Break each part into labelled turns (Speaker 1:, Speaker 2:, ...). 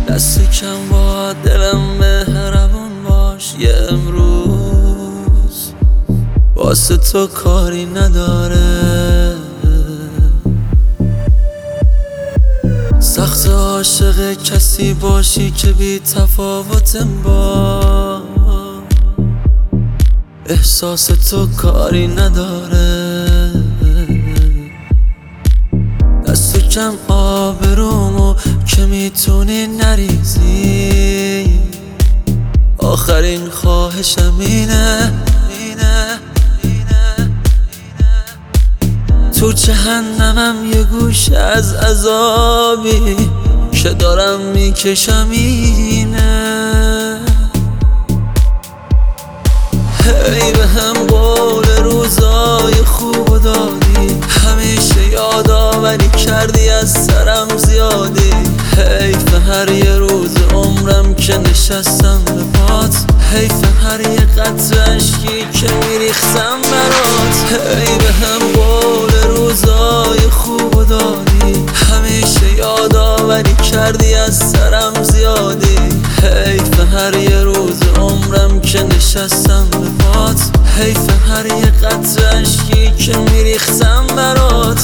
Speaker 1: دست کم با دلم مهربون باش. یه امروز واسه تو کاری نداره. سخت عاشق کسی باشی که بی تفاوتم با احساس تو کاری نداره. دست کم آبرومو که میتونی نریزی. آخرین خواهشم اینه تو جهنمم یه گوش از عذابی که دارم میکشم اینه. هی به هم قول روزای خوب و دادی، همیشه یادآوری کردی از سرم زیادی. حیف هر یه روز عمرم که نشستم به پات، حیف هر یه قطره اشکی که میریختم برات. هی به هم قول روزای خوب و دادی، همیشه یادآوری کردی از سرم زیادی. حیف هر یه روز عمرم که نشستم به پات، حیف هر یه قطره اشکی که میریختم برات.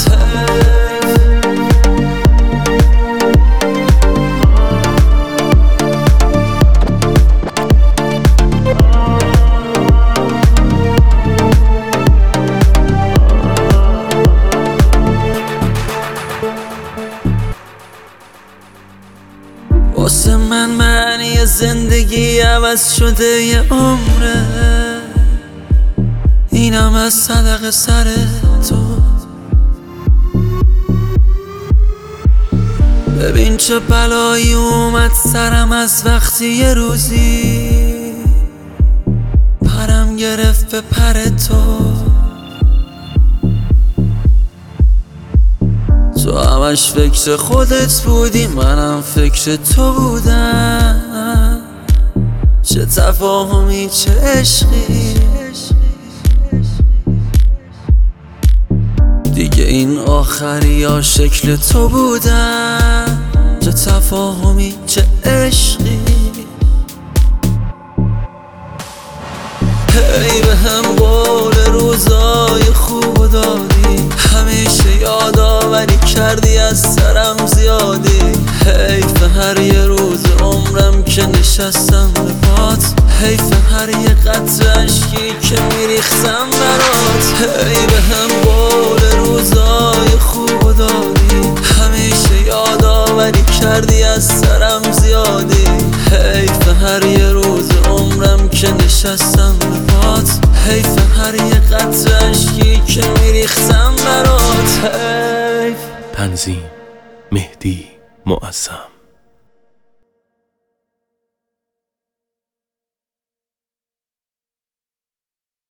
Speaker 1: واسه من معنی زندگی عوض شده یه عمره، اینم از صدق سر تو. ببین چه بلایی اومد سرم از وقتی یه روزی پرم گرفت به پر تو. تو همش فکر خودت بودی، منم فکر تو بودم. چه تفاهمی چه عشقی، دیگه این آخری یا شکل تو بودم. چه تفاهمی چه عشقی. هی به هم قول روزای خوب دادی، همیشه یادآوری کردی از سرم زیادی. حیف هر یه روز عمرم که نشستم به پات، حیف هر یه قطره اشکی که میریختم برات. هی به هم قول روزای خوب دادی، همیشه یادآوری کردی از سرم زیادی. حیف هر یه روز عمرم که نشستم به پات، حیف هر یه قطره اشکی که میریختم برات. حیف.
Speaker 2: تنظیم مهدی معظم.